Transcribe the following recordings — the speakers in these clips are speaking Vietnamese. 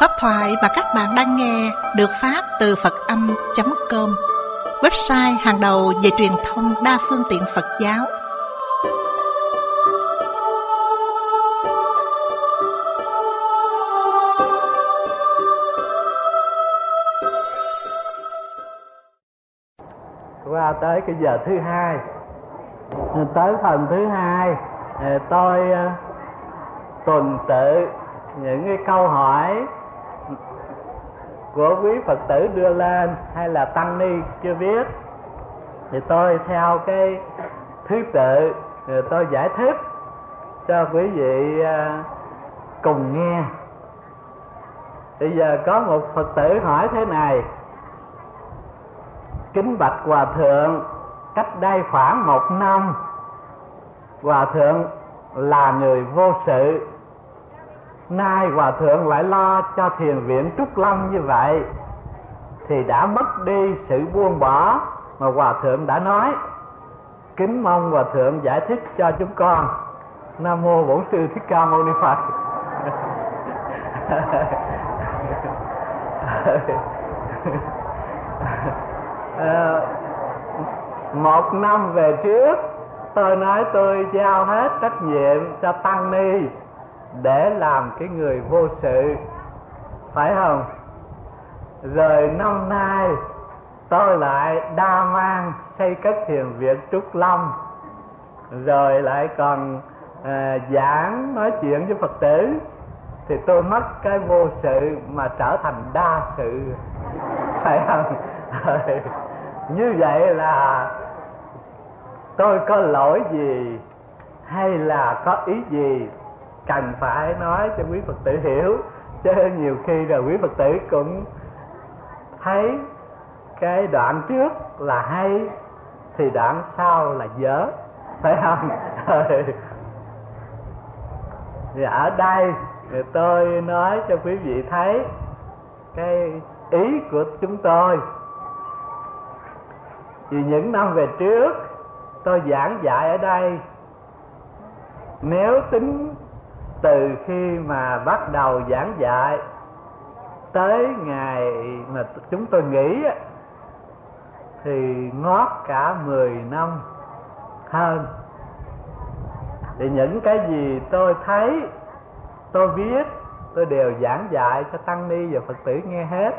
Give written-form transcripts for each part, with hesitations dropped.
Pháp thoại mà các bạn đang nghe được phát từ Phật-âm.com, website hàng đầu về truyền thông đa phương tiện Phật giáo. Qua tới cái giờ thứ hai, tới phần thứ hai, tôi tuần tự những cái câu hỏi của quý Phật tử đưa lên hay là tăng ni chưa biết, thì tôi theo cái thứ tự tôi giải thích cho quý vị cùng nghe. Bây giờ có một Phật tử hỏi thế này: kính bạch Hòa Thượng, cách đây khoảng 1 năm, Hòa Thượng là người vô sự, nay Hòa Thượng lại lo cho thiền viện Trúc Lâm như vậy, thì đã mất đi sự buông bỏ mà Hòa Thượng đã nói. Kính mong Hòa Thượng giải thích cho chúng con. Nam mô Bổn Sư Thích Ca Mâu Ni Phật. 1 năm về trước, tôi nói tôi giao hết trách nhiệm cho tăng ni để làm cái người vô sự, phải không? Rồi năm nay tôi lại đa mang xây cất thiền viện Trúc Lâm, rồi lại còn giảng nói chuyện với Phật tử, thì tôi mất cái vô sự mà trở thành đa sự, phải không? Như vậy là tôi có lỗi gì hay là có ý gì cần phải nói cho quý Phật tử hiểu, chứ nhiều khi rồi quý Phật tử cũng thấy cái đoạn trước là hay thì đoạn sau là dở, phải không? Thì ở đây thì tôi nói cho quý vị thấy cái ý của chúng tôi. Vì những năm về trước tôi giảng dạy ở đây, nếu tính từ khi mà bắt đầu giảng dạy tới ngày mà chúng tôi nghỉ thì ngót cả 10 năm hơn. Thì những cái gì tôi thấy, tôi biết, tôi đều giảng dạy cho tăng ni và Phật tử nghe hết.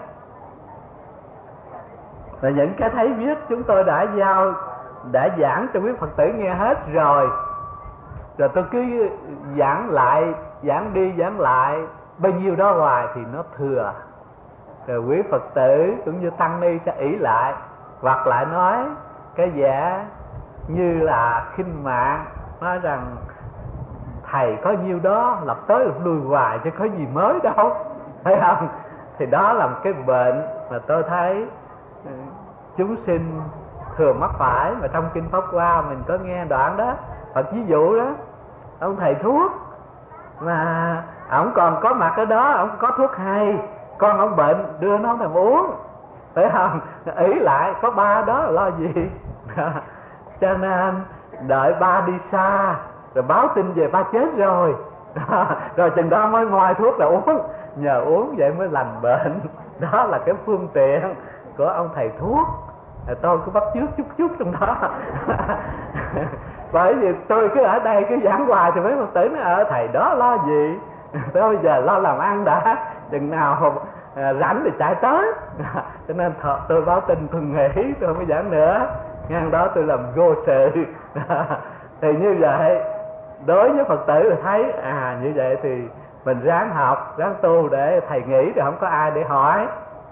Và những cái thấy biết chúng tôi đã giảng cho quý Phật tử nghe hết rồi. Rồi tôi cứ giảng lại, giảng đi giảng lại, bao nhiêu đó hoài thì nó thừa. Rồi quý Phật tử cũng như tăng ni sẽ ỷ lại, hoặc lại nói cái vẻ như là khinh mạng, nói rằng thầy có nhiêu đó lập tới lập lui hoài chứ có gì mới đâu, thấy không? Thì đó là một cái bệnh mà tôi thấy chúng sinh thường mắc phải. Mà trong Kinh Pháp Hoa mình có nghe đoạn đó, Phật ví dụ đó, ông thầy thuốc mà ổng còn có mặt ở đó, ổng có thuốc hay, con ông bệnh đưa nó thèm uống, phải không? Ý lại có ba đó là lo gì? Cho nên đợi ba đi xa rồi báo tin về ba chết rồi, rồi chừng đó mới moi thuốc là uống, nhờ uống vậy mới lành bệnh. Đó là cái phương tiện của ông thầy thuốc. Tôi cứ bắt chước chút trong đó. Bởi vì tôi cứ ở đây cứ giảng hoài thì mấy Phật tử nói ở thầy đó lo gì, tôi giờ lo làm ăn đã, chừng nào rảnh thì chạy tới. Cho nên tôi báo tin tôi nghỉ, tôi không có giảng nữa. Ngang đó tôi làm vô sự. Thì như vậy đối với Phật tử thì thấy như vậy thì mình ráng học, ráng tu để thầy nghỉ thì không có ai để hỏi.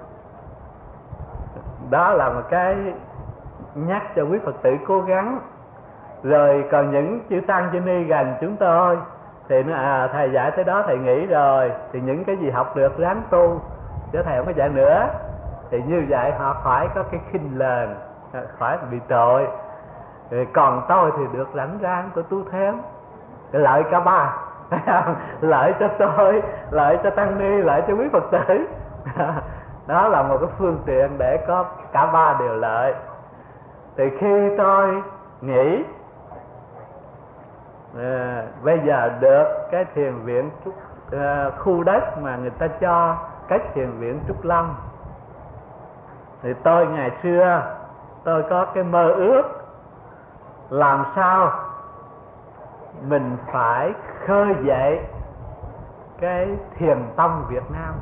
Đó là một cái nhắc cho quý Phật tử cố gắng. Rồi còn những chư tăng chư ni gần chúng tôi thì nó thầy dạy tới đó thầy nghỉ rồi, thì những cái gì học được ráng tu, chứ thầy không có dạy nữa. Thì như vậy họ khỏi có cái khinh lờn, khỏi bị tội. Thì còn tôi thì được rảnh rang tôi tu thêm, lợi cả ba. Lợi cho tôi, lợi cho tăng ni, lợi cho quý Phật tử. Đó là một cái phương tiện để có cả ba đều lợi. Thì khi tôi nghĩ bây giờ được cái thiền viện khu đất mà người ta cho cái thiền viện Trúc Lâm. Thì tôi ngày xưa tôi có cái mơ ước làm sao mình phải khơi dậy cái thiền tông Việt Nam.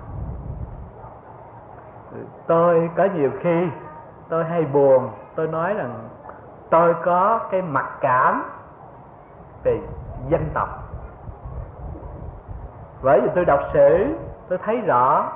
Tôi có nhiều khi tôi hay buồn, tôi nói rằng tôi có cái mặc cảm về dân tộc. Bởi vì tôi đọc sử, tôi thấy rõ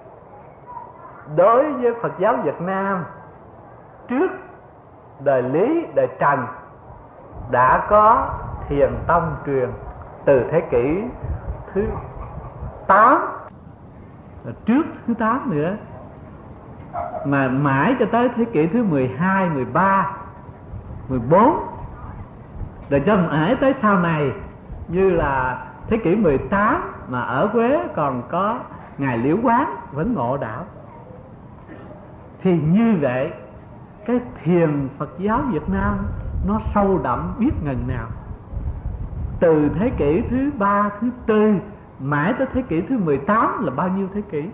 đối với Phật giáo Việt Nam trước đời Lý, đời Trần đã có thiền tông truyền từ thế kỷ thứ 8, trước thứ 8 nữa, mà mãi cho tới thế kỷ thứ 12, 13, 14, rồi cho mãi tới sau này, như là thế kỷ 18 mà ở Huế còn có ngài Liễu Quán vẫn ngộ đạo. Thì như vậy cái thiền Phật giáo Việt Nam nó sâu đậm biết ngần nào. Từ thế kỷ thứ 3, thứ 4 mãi tới thế kỷ thứ 18 là bao nhiêu thế kỷ?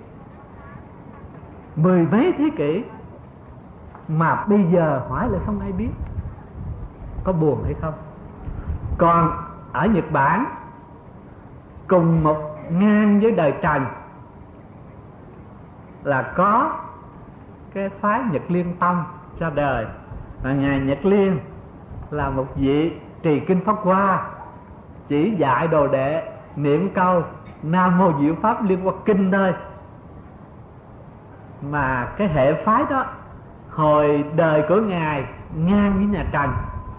10 mấy thế kỷ mà bây giờ hỏi lại không ai biết. Có buồn hay không? Còn ở Nhật Bản cùng một ngang với đời Trần là có cái phái Nhật Liên Tông ra đời. Và ngài Nhật Liên là một vị trì kinh Pháp Hoa, chỉ dạy đồ đệ niệm câu Nam Mô Diệu Pháp Liên Hoa Kinh thôi. Mà cái hệ phái đó hồi đời của ngài ngang với nhà Trần,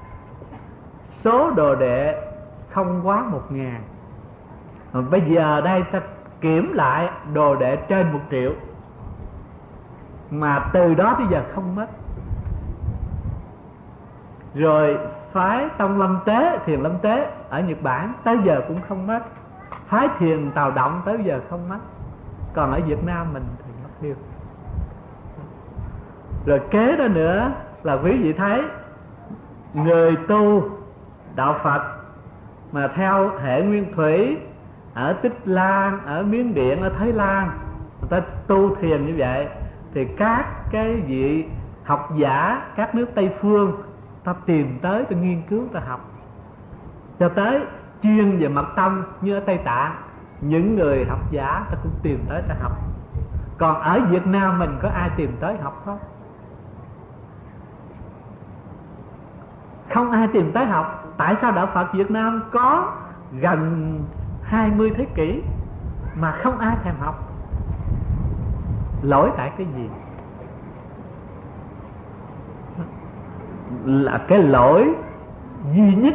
số đồ đệ không quá 1000. Bây giờ đây ta kiểm lại đồ đệ trên 1 triệu, mà từ đó tới giờ không mất. Rồi phái Tông Lâm Tế, thiền Lâm Tế ở Nhật Bản tới giờ cũng không mất. Phái thiền Tào Động tới giờ không mất. Còn ở Việt Nam mình thì mất tiêu. Rồi kế đó nữa là quý vị thấy người tu đạo Phật mà theo hệ nguyên thủy ở Tích Lan, ở Miến Điện, ở Thái Lan, người ta tu thiền như vậy, thì các cái vị học giả các nước Tây Phương ta tìm tới, ta nghiên cứu, ta học, cho tới chuyên về mật tông như ở Tây Tạng, những người học giả ta cũng tìm tới ta học. Còn ở Việt Nam mình có ai tìm tới học không? Không ai tìm tới học. Tại sao đạo Phật Việt Nam có gần 20 thế kỷ mà không ai thèm học? Lỗi tại cái gì? Là cái lỗi duy nhất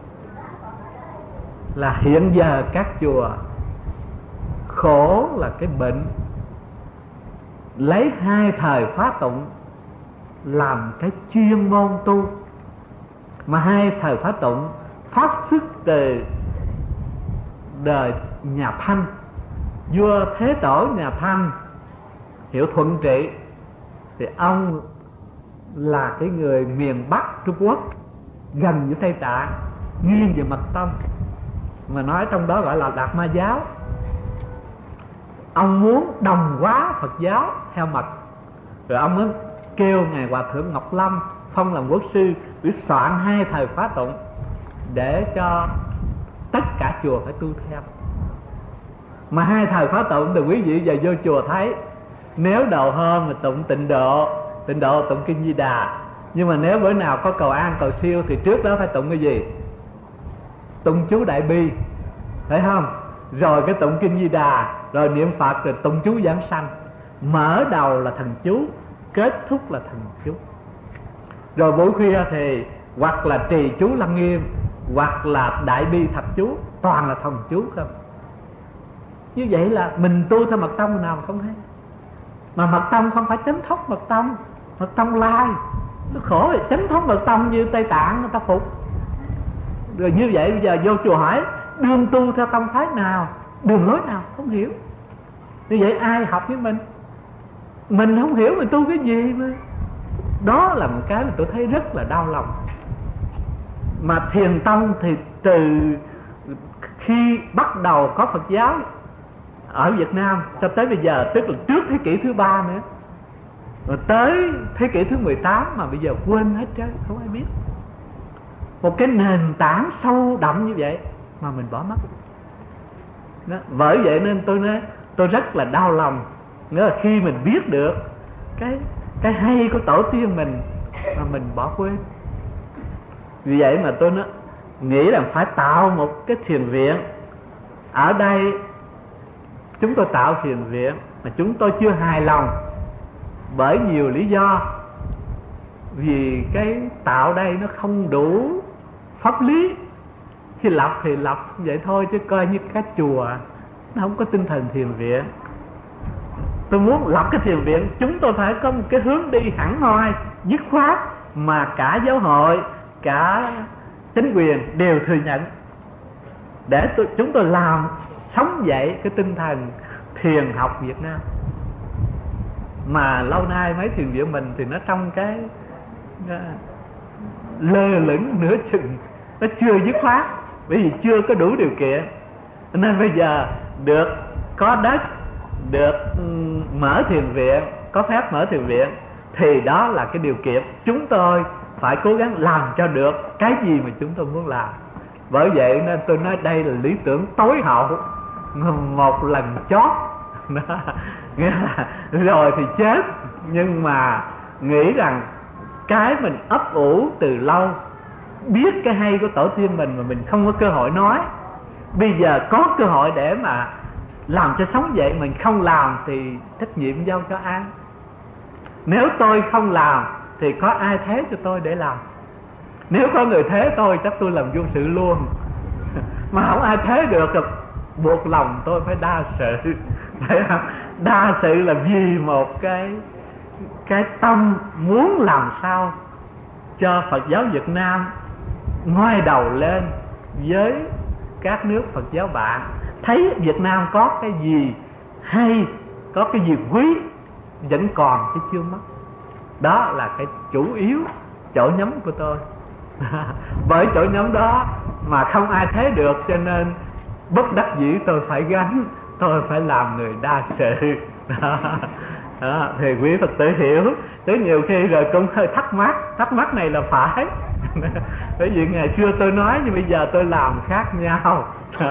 là hiện giờ các chùa khổ là cái bệnh lấy 2 thời khóa tụng làm cái chuyên môn tu. Mà 2 thời khóa tụng phát xuất từ đời nhà Thanh, vua Thế Tổ nhà Thanh hiệu Thuận Trị. Thì ông là cái người miền Bắc Trung Quốc, gần với Tây Tạng, nghiêng về mật tông, mà nói trong đó gọi là Đạt Ma giáo. Ông muốn đồng hóa Phật giáo theo mật, rồi ông mới kêu ngài Hòa Thượng Ngọc Lâm phong làm quốc sư để soạn 2 thời khóa tụng để cho tất cả chùa phải tu theo. Mà 2 thời khóa tụng thì quý vị giờ vô chùa thấy, nếu đầu hôm mà tụng Tịnh Độ tụng Kinh Di Đà, nhưng mà nếu bữa nào có cầu an cầu siêu thì trước đó phải tụng cái gì? Tụng chú Đại Bi, phải không? Rồi cái tụng Kinh Di Đà, rồi niệm Phật, rồi tụng chú Giảng Sanh. Mở đầu là thần chú, kết thúc là thần chú. Rồi buổi khuya thì hoặc là trì chú Lăng Nghiêm, hoặc là Đại Bi Thập Chú, toàn là thần chú không. Như vậy là mình tu theo mật tông nào mà không hay. Mà mật tông không phải chánh thống mật tông, mật tông lai. Nó khổ rồi, chánh thống mật tông như Tây Tạng người ta phục. Rồi như vậy bây giờ vô chùa hỏi đương tu theo tông phái nào, đường lối nào, không hiểu. Như vậy ai học với mình? Mình không hiểu mình tu cái gì mà. Đó là một cái mà tôi thấy rất là đau lòng. Mà thiền tông thì từ khi bắt đầu có Phật giáo ở Việt Nam cho tới bây giờ, tức là trước thế kỷ thứ 3 nữa, rồi tới thế kỷ thứ 18 mà bây giờ quên hết trơn, không ai biết. Một cái nền tảng sâu đậm như vậy mà mình bỏ mất đó. Bởi vậy nên tôi nói tôi rất là đau lòng, nghĩa là khi mình biết được cái hay của tổ tiên mình mà mình bỏ quên. Vì vậy mà tôi nghĩ rằng phải tạo một cái thiền viện. Ở đây chúng tôi tạo thiền viện mà chúng tôi chưa hài lòng bởi nhiều lý do. Vì cái tạo đây nó không đủ pháp lý. Khi lập thì lập vậy thôi, chứ coi như cái chùa, nó không có tinh thần thiền viện. Tôi muốn lập cái thiền viện, chúng tôi phải có một cái hướng đi hẳn hoi, dứt khoát, mà cả giáo hội, cả chính quyền đều thừa nhận, để chúng tôi làm sống dậy cái tinh thần thiền học Việt Nam. Mà lâu nay mấy thiền viện mình thì nó trong cái lơ lửng nửa chừng, nó chưa dứt khoát, bởi vì chưa có đủ điều kiện. Nên bây giờ được có đất, được mở thiền viện, có phép mở thiền viện, thì đó là cái điều kiện. Chúng tôi phải cố gắng làm cho được cái gì mà chúng tôi muốn làm. Bởi vậy nên tôi nói đây là lý tưởng tối hậu, một lần chót. Nghĩa là rồi thì chết. Nhưng mà nghĩ rằng cái mình ấp ủ từ lâu, biết cái hay của tổ tiên mình mà mình không có cơ hội nói, bây giờ có cơ hội để mà làm cho sống dậy, mình không làm thì trách nhiệm giao cho ai? Nếu tôi không làm thì có ai thế cho tôi để làm? Nếu có người thế tôi, chắc tôi làm vô sự luôn. Mà không ai thế được, buộc lòng tôi phải đa sự. Phải không? Đa sự là vì một cái tâm muốn làm sao cho Phật giáo Việt Nam ngoi đầu lên với các nước Phật giáo bạn, thấy Việt Nam có cái gì hay, có cái gì quý, vẫn còn chứ chưa mất. Đó là cái chủ yếu chỗ nhắm của tôi. Bởi chỗ nhắm đó mà không ai thấy được, cho nên bất đắc dĩ tôi phải gánh, tôi phải làm người đa sự. Đó, thì quý Phật tử hiểu. Tới nhiều khi rồi cũng hơi thắc mắc này là phải. Bởi vì ngày xưa tôi nói, nhưng bây giờ tôi làm khác nhau.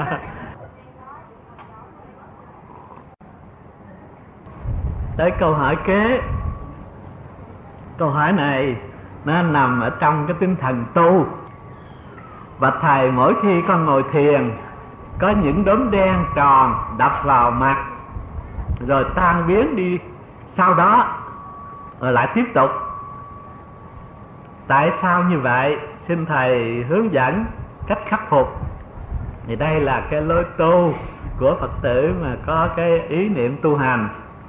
Tới câu hỏi kế. Câu hỏi này nó nằm ở trong cái tinh thần tu. Bạch Thầy, mỗi khi con ngồi thiền, có những đốm đen tròn đập vào mặt rồi tan biến đi, sau đó rồi lại tiếp tục. Tại sao như vậy? Xin Thầy hướng dẫn cách khắc phục. Thì đây là cái lối tu của Phật tử mà có cái ý niệm tu hành.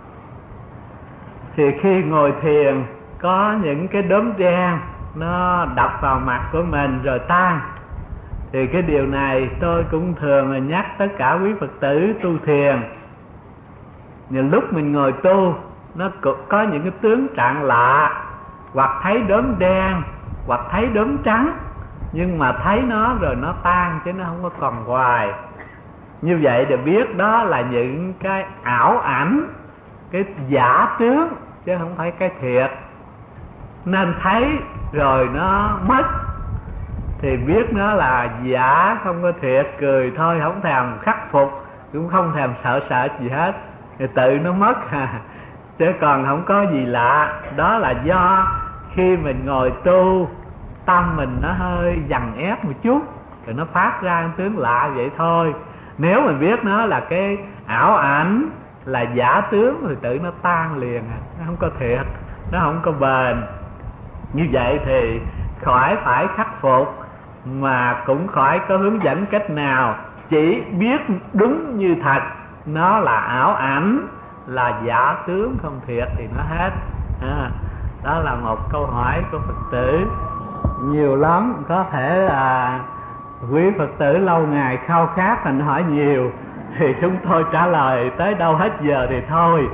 Thì khi ngồi thiền, có những cái đốm đen nó đập vào mặt của mình rồi tan. Thì cái điều này tôi cũng thường là nhắc tất cả quý Phật tử tu thiền. Nhiều lúc mình ngồi tu, nó có những cái tướng trạng lạ, hoặc thấy đốm đen, hoặc thấy đốm trắng, nhưng mà thấy nó rồi nó tan chứ nó không có còn hoài. Như vậy để biết đó là những cái ảo ảnh, cái giả tướng, chứ không phải cái thiệt. Nên thấy rồi nó mất thì biết nó là giả, không có thiệt, cười thôi, không thèm khắc phục, cũng không thèm sợ gì hết, thì tự nó mất chứ còn không có gì lạ. Đó là do khi mình ngồi tu, tâm mình nó hơi dằn ép một chút, rồi nó phát ra một tướng lạ vậy thôi. Nếu mình biết nó là cái ảo ảnh, là giả tướng, thì tự nó tan liền, nó không có thiệt, nó không có bền. Như vậy thì khỏi phải khắc phục, mà cũng khỏi có hướng dẫn cách nào. Chỉ biết đúng như thật, nó là ảo ảnh, là giả tướng, không thiệt thì nó hết. Đó là một câu hỏi của Phật tử. Nhiều lắm, có thể là quý Phật tử lâu ngày khao khát thành hỏi nhiều, thì chúng tôi trả lời tới đâu hết giờ thì thôi.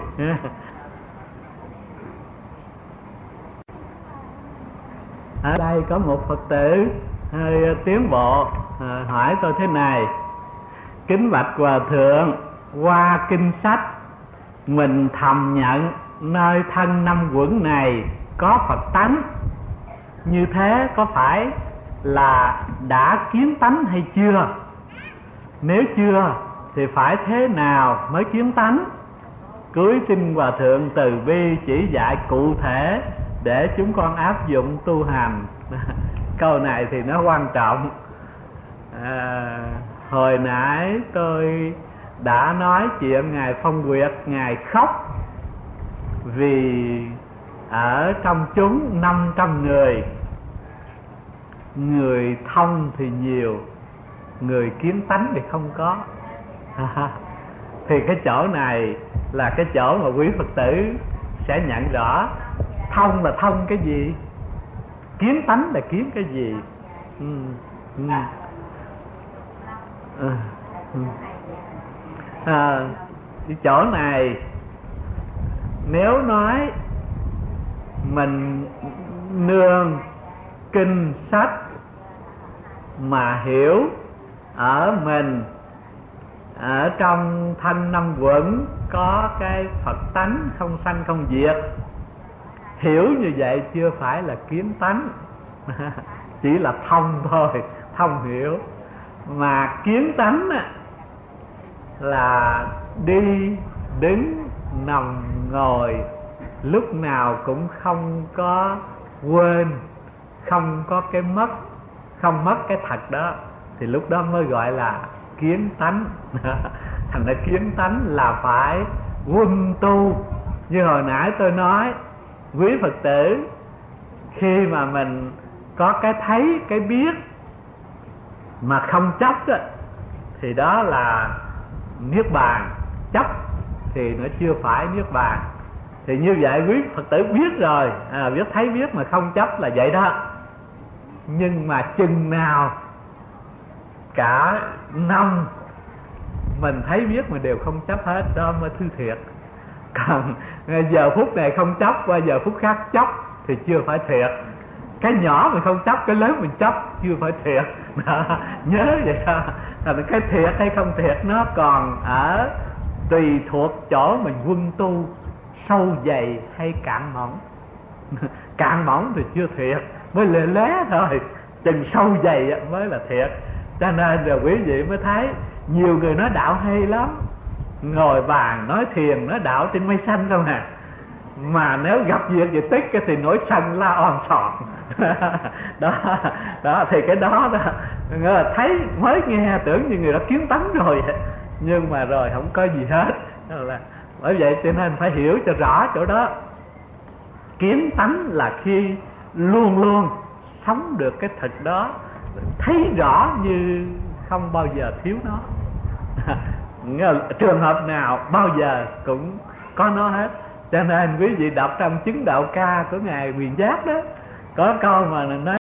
Ở đây có một Phật tử hơi tiến bộ hỏi tôi thế này: kính bạch Hòa Thượng, qua kinh sách mình thầm nhận nơi thân năm uẩn này có Phật tánh. Như thế có phải là đã kiến tánh hay chưa? Nếu chưa thì phải thế nào mới kiến tánh? Cưới xin Hòa Thượng từ bi chỉ dạy cụ thể để chúng con áp dụng tu hành. Câu này thì nó quan trọng. Hồi nãy tôi đã nói chuyện Ngài Phong Nguyệt, Ngài khóc vì ở trong chúng 500 người, người thông thì nhiều, người kiến tánh thì không có. Thì cái chỗ này là cái chỗ mà quý Phật tử sẽ nhận rõ thông là thông cái gì, kiến tánh là kiến cái gì. Cái chỗ này nếu nói mình nương kinh sách mà hiểu ở mình, ở trong thân năm uẩn có cái Phật tánh không sanh không diệt, hiểu như vậy chưa phải là kiến tánh. Chỉ là thông thôi, thông hiểu. Mà kiến tánh là đi đứng nằm ngồi lúc nào cũng không có quên, không có cái mất, không mất cái thật đó, thì lúc đó mới gọi là kiến tánh. Thành ra kiến tánh là phải quân tu. Như hồi nãy tôi nói, quý Phật tử khi mà mình có cái thấy, cái biết mà không chấp đó, thì đó là niết bàn. Chấp thì nó chưa phải niết bàn. Thì như vậy quý Phật tử biết rồi, biết thấy biết mà không chấp là vậy đó. Nhưng mà chừng nào cả năm mình thấy biết mà đều không chấp hết, đó mới thứ thiệt. Còn giờ phút này không chấp, qua giờ phút khác chấp thì chưa phải thiệt. Cái nhỏ mình không chấp, cái lớn mình chấp chưa phải thiệt. Nhớ vậy đó. Cái thiệt hay không thiệt nó còn ở tùy thuộc chỗ mình quân tu sâu dày hay cạn mỏng. Cạn mỏng thì chưa thiệt, mới lê lé thôi. Chừng sâu dày mới là thiệt. Cho nên rồi quý vị mới thấy nhiều người nói đạo hay lắm, ngồi bàn nói thiền nói đạo trên mây xanh không à. Mà nếu gặp việc gì tích cái thì nổi sân la om sòm. Đó thì cái đó thấy mới nghe tưởng như người đó kiến tánh rồi, nhưng mà rồi không có gì hết. Bởi vậy cho nên phải hiểu cho rõ chỗ đó. Kiến tánh là khi luôn luôn sống được cái thực đó, thấy rõ như không bao giờ thiếu nó. Trường hợp nào bao giờ cũng có nó hết. Cho nên quý vị đọc trong Chứng Đạo Ca của Ngài Quyền Giác đó, có câu mà nói